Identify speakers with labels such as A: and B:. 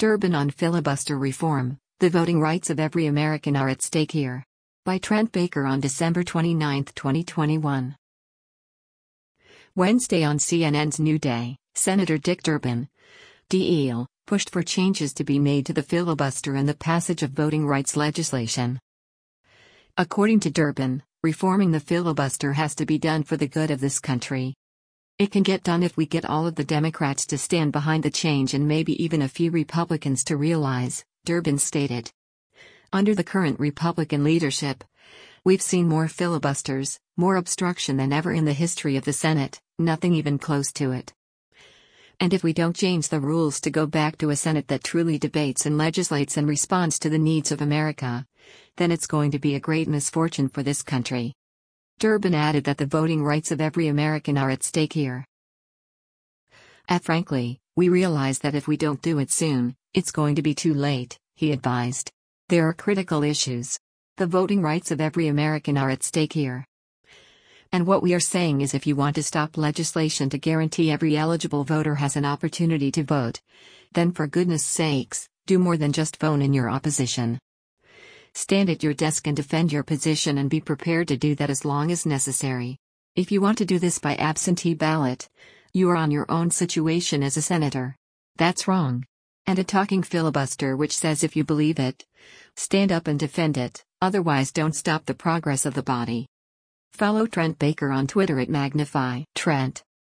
A: Durbin on filibuster reform, the voting rights of every American are at stake here. By Trent Baker on December 29, 2021. Wednesday on CNN's New Day, Senator Dick Durbin, DL, pushed for changes to be made to the filibuster and the passage of voting rights legislation. According to Durbin, reforming the filibuster has to be done for the good of this country. It can get done if we get all of the Democrats to stand behind the change and maybe even a few Republicans to realize, Durbin stated. Under the current Republican leadership, we've seen more filibusters, more obstruction than ever in the history of the Senate, nothing even close to it. And if we don't change the rules to go back to a Senate that truly debates and legislates and responds to the needs of America, then it's going to be a great misfortune for this country. Durbin added that the voting rights of every American are at stake here. Frankly, we realize that if we don't do it soon, it's going to be too late, he advised. There are critical issues. The voting rights of every American are at stake here. And what we are saying is if you want to stop legislation to guarantee every eligible voter has an opportunity to vote, then for goodness sakes, do more than just phone in your opposition. Stand at your desk and defend your position and be prepared to do that as long as necessary. If you want to do this by absentee ballot, you are on your own situation as a senator. That's wrong. And a talking filibuster which says if you believe it, stand up and defend it, otherwise don't stop the progress of the body. Follow Trent Baker on Twitter at Magnify Trent.